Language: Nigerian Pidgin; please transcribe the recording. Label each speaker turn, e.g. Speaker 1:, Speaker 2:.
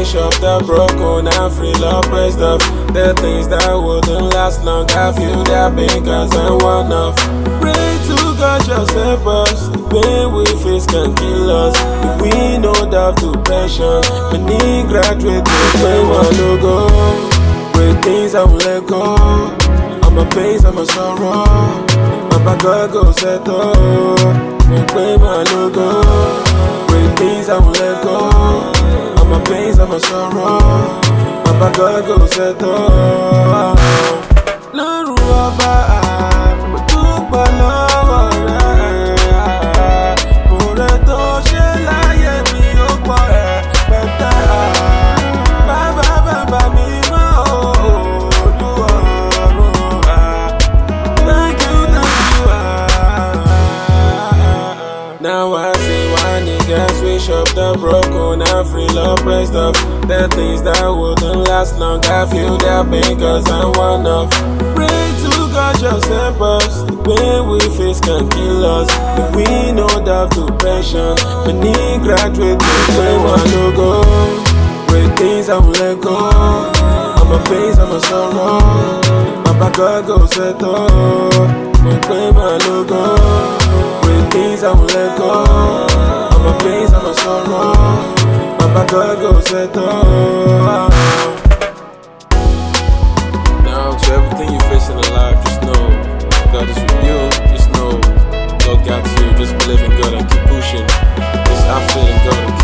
Speaker 1: switch up the broken and free love pressed up. The things that wouldn't last long, I feel that pain cause I'm one of. Pray to God just help us. The pain we face can kill us. If we know doubt to passion, we need graduate to play one to go. Great things I will let go. All my pains and my sorrow, my God go settle. Play my logo. Great things I will let go. All my pains and my sorrow, my God go settle. Lọ́rùn ọba mo dúpẹ́ lọ́wọ́ rẹ̀. Oore tó ṣe láyé mi ó pọ̀ rẹpẹtẹ. Bàbá mi mọ́ Olúwarun. Thank you. Now I see why niggas switch up the broken and free love pressed up. The things that wouldn't last long, I feel that pain cause I'm one of. Pray to God just help us. The pain we face can kill us. If we know doubt to passion, we need graduate to play one logo. Great things I will let go. All my pains and my sorrow, my God go settle. Play my logo. Great things I will let go. All my pains and my sorrow, my God go settle. Now to everything you face in life, just know God is with you. Just know God got you. Just believe in God and keep pushing. Just have faith in God and keep